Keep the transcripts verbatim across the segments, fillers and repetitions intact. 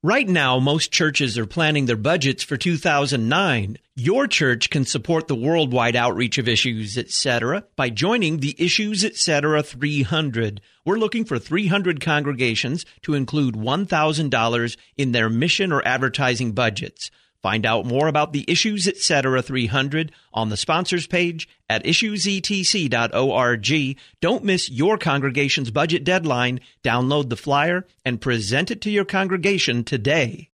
Right now, most churches are planning their budgets for two thousand nine. Your church can support the worldwide outreach of Issues, et cetera by joining the Issues, et cetera three hundred. We're looking for three hundred congregations to include one thousand dollars in their mission or advertising budgets. Find out more about the Issues, et cetera three hundred on the sponsors page at issues e t c dot org. Don't miss your congregation's budget deadline. Download the flyer and present it to your congregation today.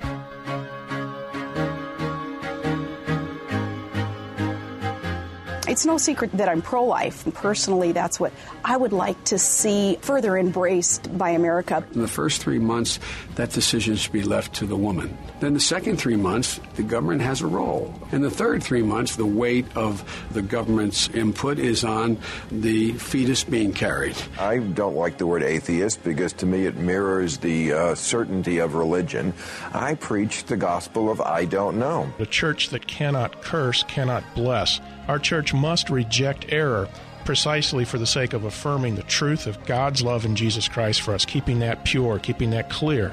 It's no secret that I'm pro-life. Personally, that's what I would like to see further embraced by America. In the first three months, that decision should be left to the woman. Then the second three months, the government has a role. In the third three months, the weight of the government's input is on the fetus being carried. I don't like the word atheist because to me it mirrors the uh, certainty of religion. I preach the gospel of I don't know. The church that cannot curse cannot bless. Our church must reject error precisely for the sake of affirming the truth of God's love in Jesus Christ for us, keeping that pure, keeping that clear.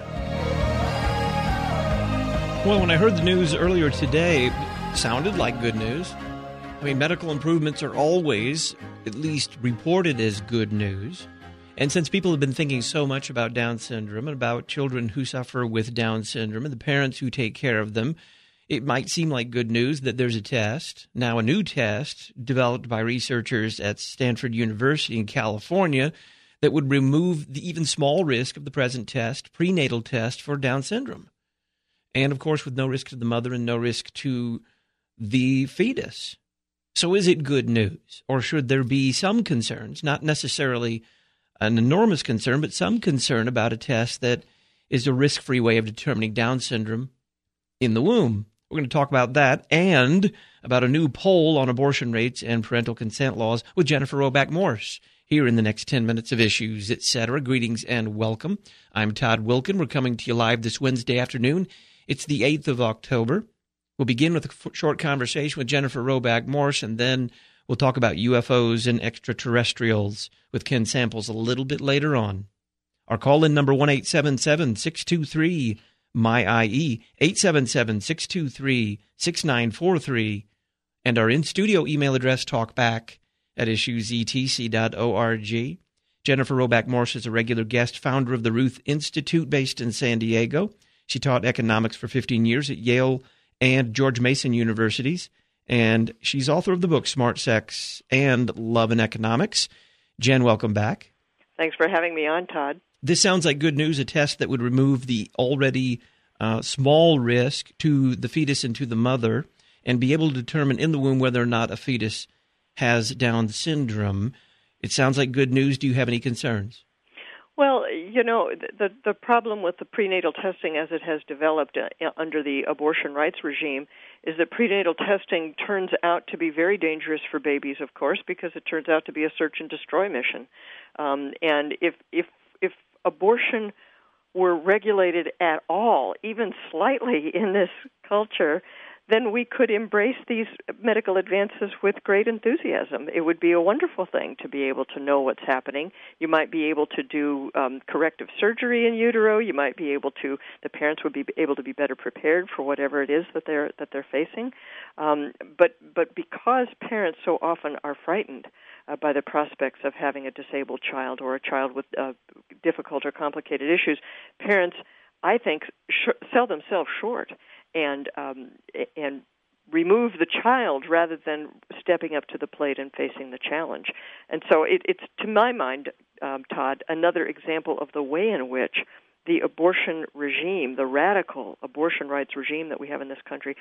Well, when I heard the news earlier today, it sounded like good news. I mean, medical improvements are always at least reported as good news. And since people have been thinking so much about Down syndrome and about children who suffer with Down syndrome and the parents who take care of them, it might seem like good news that there's a test, now a new test, developed by researchers at Stanford University in California that would remove the even small risk of the present test, prenatal test for Down syndrome. And, of course, with no risk to the mother and no risk to the fetus. So is it good news? Or should there be some concerns, not necessarily an enormous concern, but some concern about a test that is a risk-free way of determining Down syndrome in the womb? We're going to talk about that and about a new poll on abortion rates and parental consent laws with Jennifer Roback Morse here in the next ten minutes of Issues, et cetera. Greetings and welcome. I'm Todd Wilkin. We're coming to you live this Wednesday afternoon. It's the eighth of October. We'll begin with a f- short conversation with Jennifer Roback Morse, and then we'll talk about U F Os and extraterrestrials with Ken Samples a little bit later on. Our call-in number one eight seven seven, six two three, M Y I E, eight seven seven, six two three, six nine four three, and our in-studio email address, talkback at issues e t c dot org. Jennifer Roback Morse is a regular guest, founder of the Ruth Institute based in San Diego. She taught economics for fifteen years at Yale and George Mason universities, and she's author of the book Smart Sex and Love and Economics. Jen, welcome back. Thanks for having me on, Todd. This sounds like good news, a test that would remove the already uh, small risk to the fetus and to the mother and be able to determine in the womb whether or not a fetus has Down syndrome. It sounds like good news. Do you have any concerns? Well, you know, the the problem with the prenatal testing as it has developed uh, under the abortion rights regime is that prenatal testing turns out to be very dangerous for babies, of course, because it turns out to be a search and destroy mission. Um, and if if if abortion were regulated at all, even slightly in this culture, then we could embrace these medical advances with great enthusiasm. It would be a wonderful thing to be able to know what's happening. You might be able to do um, corrective surgery in utero. You might be able to, the parents would be able to be better prepared for whatever it is that they're that they're facing. Um, but but because parents so often are frightened uh, by the prospects of having a disabled child or a child with uh, difficult or complicated issues, parents, I think, sh- sell themselves short and um, and remove the child rather than stepping up to the plate and facing the challenge. And so it, it's, to my mind, um, Todd, another example of the way in which the abortion regime, the radical abortion rights regime that we have in this country,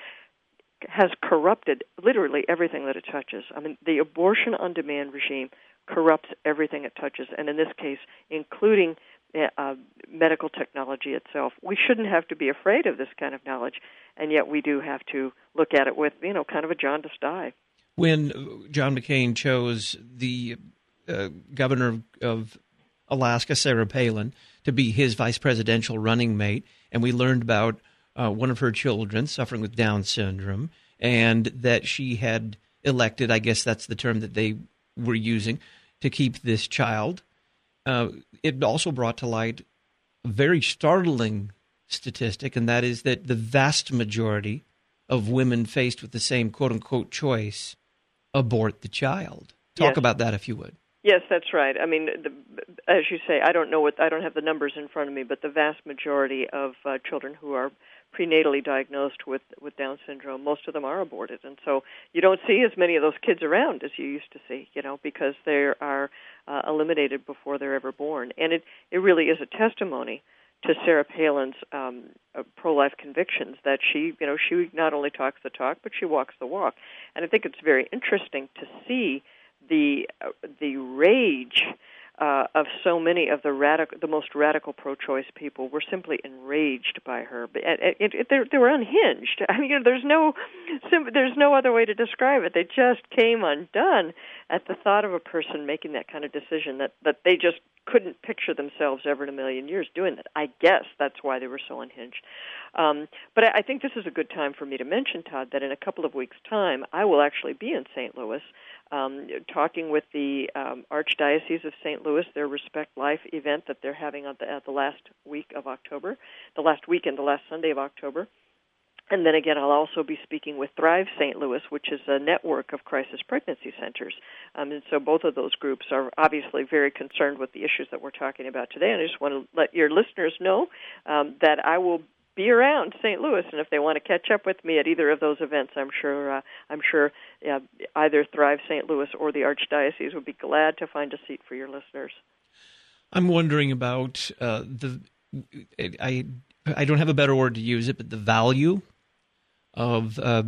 has corrupted literally everything that it touches. I mean, the abortion on demand regime corrupts everything it touches, and in this case, including Uh, medical technology itself. We shouldn't have to be afraid of this kind of knowledge, and yet we do have to look at it with, you know, kind of a jaundiced eye. When John McCain chose the uh, governor of Alaska, Sarah Palin, to be his vice presidential running mate, and we learned about uh, one of her children suffering with Down syndrome, and that she had elected, I guess that's the term that they were using, to keep this child. Uh, it also brought to light a very startling statistic, and that is that the vast majority of women faced with the same quote-unquote choice abort the child. Talk yes. about that, if you would. Yes, that's right. I mean, the, as you say, I don't know what I don't have the numbers in front of me, but the vast majority of uh, children who are prenatally diagnosed with, with Down syndrome, most of them are aborted, and so you don't see as many of those kids around as you used to see, you know, because they are uh, eliminated before they're ever born, and it it really is a testimony to Sarah Palin's um, uh, pro-life convictions that she, you know, she not only talks the talk, but she walks the walk, and I think it's very interesting to see the uh, the rage uh, of so many of the radical, the most radical pro-choice people were simply enraged by her. But it, it, it, they, they were unhinged. I mean, you know, there's no there's no other way to describe it. They just came undone at the thought of a person making that kind of decision that, that they just couldn't picture themselves ever in a million years doing that. I guess that's why they were so unhinged. Um, but I, I think this is a good time for me to mention, Todd, that in a couple of weeks' time, I will actually be in Saint Louis um, talking with the um, Archdiocese of Saint Louis, their Respect Life event that they're having at the, at the last week of October, the last weekend, the last Sunday of October. And then again, I'll also be speaking with Thrive Saint Louis, which is a network of crisis pregnancy centers. Um, and so both of those groups are obviously very concerned with the issues that we're talking about today. And I just want to let your listeners know um, that I will be around Saint Louis, and if they want to catch up with me at either of those events, I'm sure uh, I'm sure uh, either Thrive Saint Louis or the Archdiocese would be glad to find a seat for your listeners. I'm wondering about uh, the I I don't have a better word to use it, but the value of uh,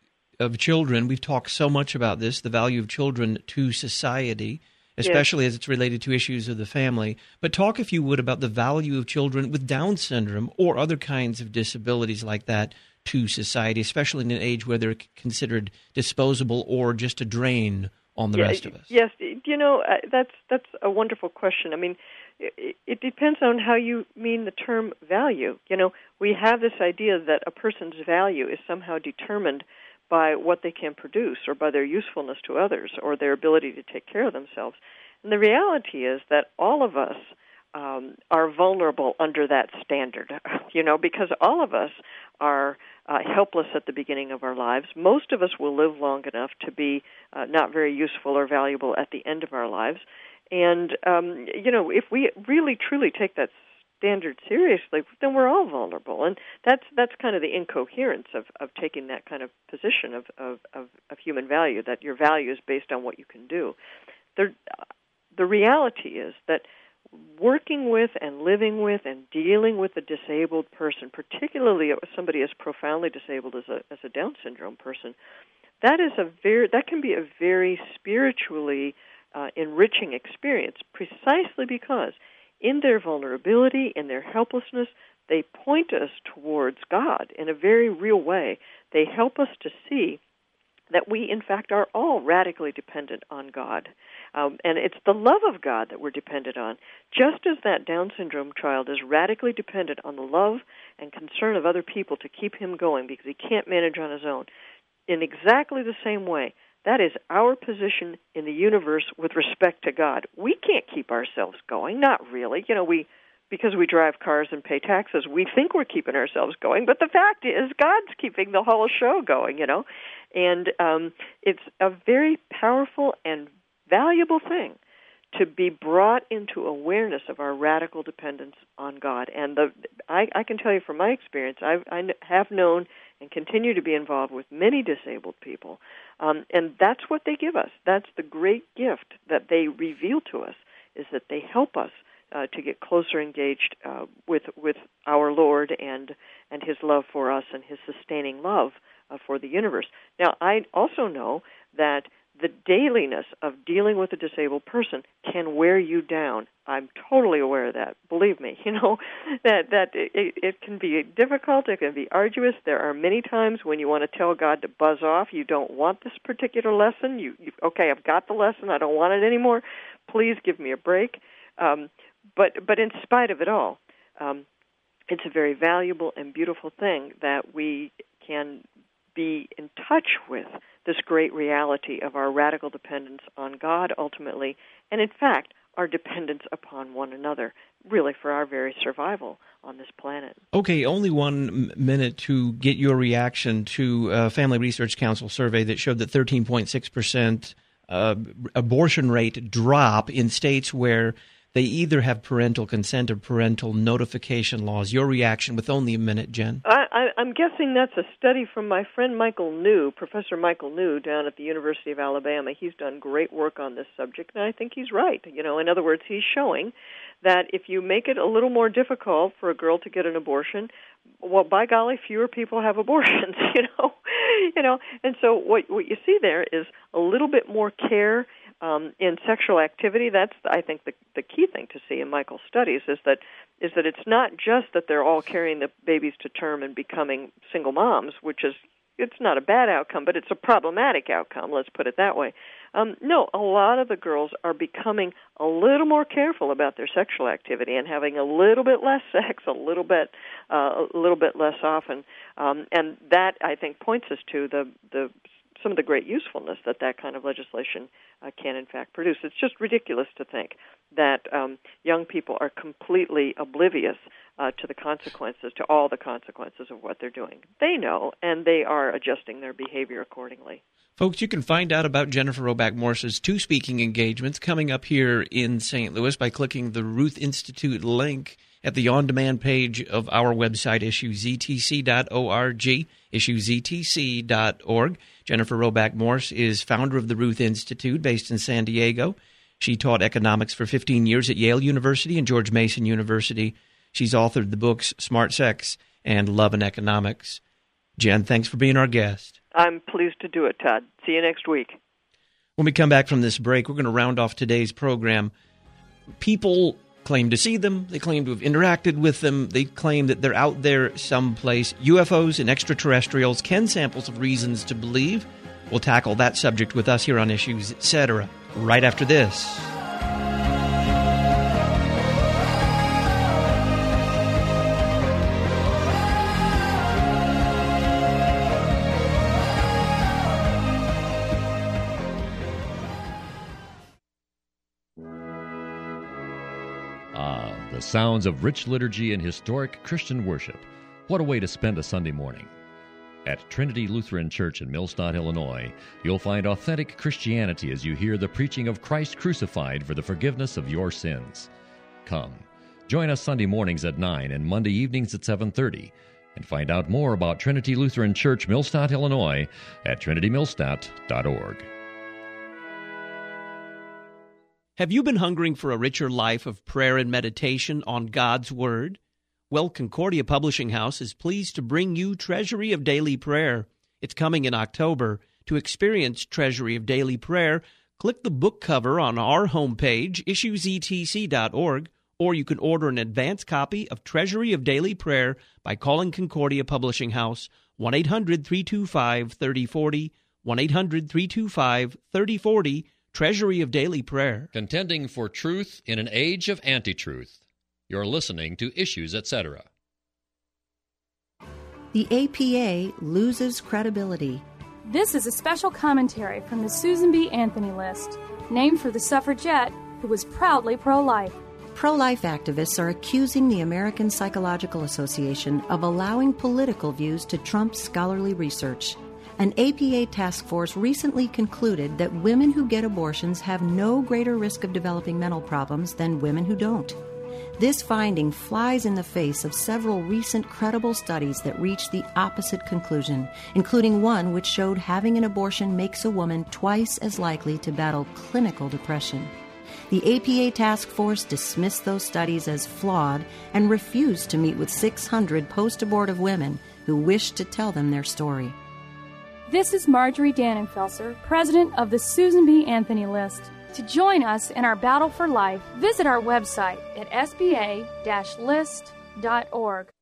of children. We've talked so much about this, the value of children to society, especially yes. as it's related to issues of the family. But talk, if you would, about the value of children with Down syndrome or other kinds of disabilities like that to society, especially in an age where they're considered disposable or just a drain on the yeah, rest of us. Yes, you know, uh, that's that's a wonderful question. I mean, it, it depends on how you mean the term value. You know, we have this idea that a person's value is somehow determined by what they can produce or by their usefulness to others or their ability to take care of themselves. And the reality is that all of us um, are vulnerable under that standard, you know, because all of us are uh, helpless at the beginning of our lives. Most of us will live long enough to be uh, not very useful or valuable at the end of our lives. And, um, you know, if we really, truly take that standard seriously, then we're all vulnerable. And that's that's kind of the incoherence of, of taking that kind of position of, of, of, of human value, that your value is based on what you can do. The, the reality is that working with and living with and dealing with a disabled person, particularly somebody as profoundly disabled as a as a Down syndrome person, that is a very that can be a very spiritually uh, enriching experience, precisely because in their vulnerability, in their helplessness, they point us towards God in a very real way. They help us to see that we, in fact, are all radically dependent on God. Um, and it's the love of God that we're dependent on. Just as that Down syndrome child is radically dependent on the love and concern of other people to keep him going because he can't manage on his own, in exactly the same way, that is our position in the universe with respect to God. We can't keep ourselves going, not really. You know, we because we drive cars and pay taxes, we think we're keeping ourselves going, but the fact is God's keeping the whole show going, you know. And um, it's a very powerful and valuable thing to be brought into awareness of our radical dependence on God. And the I, I can tell you from my experience, I've, I have known and continue to be involved with many disabled people, um, and that's what they give us. That's the great gift that they reveal to us, is that they help us uh, to get closer engaged uh, with with our Lord and and His love for us and His sustaining love uh, for the universe. Now, I also know that the dailiness of dealing with a disabled person can wear you down. I'm totally aware of that. Believe me, you know, that that it, it can be difficult, it can be arduous. There are many times when you want to tell God to buzz off. You don't want this particular lesson. You, you okay, I've got the lesson. I don't want it anymore. Please give me a break. Um, but but in spite of it all, um, it's a very valuable and beautiful thing that we can be in touch with this great reality of our radical dependence on God ultimately, and in fact, our dependence upon one another, really for our very survival on this planet. Okay, only one minute to get your reaction to a Family Research Council survey that showed that thirteen point six percent uh, abortion rate drop in states where they either have parental consent or parental notification laws. Your reaction with only a minute, Jen? I, I, I'm guessing that's a study from my friend Michael New, Professor Michael New, down at the University of Alabama. He's done great work on this subject, and I think he's right. You know, in other words, he's showing that if you make it a little more difficult for a girl to get an abortion, well, by golly, fewer people have abortions. You know, you know, and so what what you see there is a little bit more care Um, in sexual activity. That's, I think, the the key thing to see in Michael's studies is that is that it's not just that they're all carrying the babies to term and becoming single moms, which is it's not a bad outcome, but it's a problematic outcome. Let's put it that way. Um, no, a lot of the girls are becoming a little more careful about their sexual activity and having a little bit less sex, a little bit uh, a little bit less often, um, and that I think points us to the the some of the great usefulness that that kind of legislation uh, can, in fact, produce. It's just ridiculous to think that um, young people are completely oblivious uh, to the consequences, to all the consequences of what they're doing. They know, and they are adjusting their behavior accordingly. Folks, you can find out about Jennifer Roback Morse's two speaking engagements coming up here in Saint Louis by clicking the Ruth Institute link at the on-demand page of our website, issue z t c dot org, issue z t c dot org. Jennifer Roback Morse is founder of the Ruth Institute, based in San Diego. She taught economics for fifteen years at Yale University and George Mason University. She's authored the books Smart Sex and Love and Economics. Jen, thanks for being our guest. I'm pleased to do it, Todd. See you next week. When we come back from this break, we're going to round off today's program. People claim to see them. They claim to have interacted with them. They claim that they're out there someplace. U F Os and extraterrestrials. Can samples of reasons to believe? We'll tackle that subject with us here on Issues, et cetera, right after this. The sounds of rich liturgy and historic Christian worship. What a way to spend a Sunday morning. At Trinity Lutheran Church in Millstadt, Illinois, you'll find authentic Christianity as you hear the preaching of Christ crucified for the forgiveness of your sins. Come, join us Sunday mornings at nine and Monday evenings at seven thirty, and find out more about Trinity Lutheran Church, Millstadt, Illinois at trinity millstadt dot org. Have you been hungering for a richer life of prayer and meditation on God's Word? Well, Concordia Publishing House is pleased to bring you Treasury of Daily Prayer. It's coming in October. To experience Treasury of Daily Prayer, click the book cover on our homepage, issue z t c dot org, or you can order an advance copy of Treasury of Daily Prayer by calling Concordia Publishing House, one eight hundred, three two five, three oh four oh, one eight hundred, three two five, three oh four oh, Treasury of Daily Prayer. Contending for truth in an age of anti-truth. You're listening to Issues, et cetera. The A P A loses credibility. This is a special commentary from the Susan B. Anthony List, named for the suffragette who was proudly pro-life. Pro-life activists are accusing the American Psychological Association of allowing political views to trump scholarly research. An A P A task force recently concluded that women who get abortions have no greater risk of developing mental problems than women who don't. This finding flies in the face of several recent credible studies that reach the opposite conclusion, including one which showed having an abortion makes a woman twice as likely to battle clinical depression. The A P A task force dismissed those studies as flawed and refused to meet with six hundred post-abortive women who wished to tell them their story. This is Marjorie Dannenfelser, president of the Susan B. Anthony List. To join us in our battle for life, visit our website at s b a dash list dot org.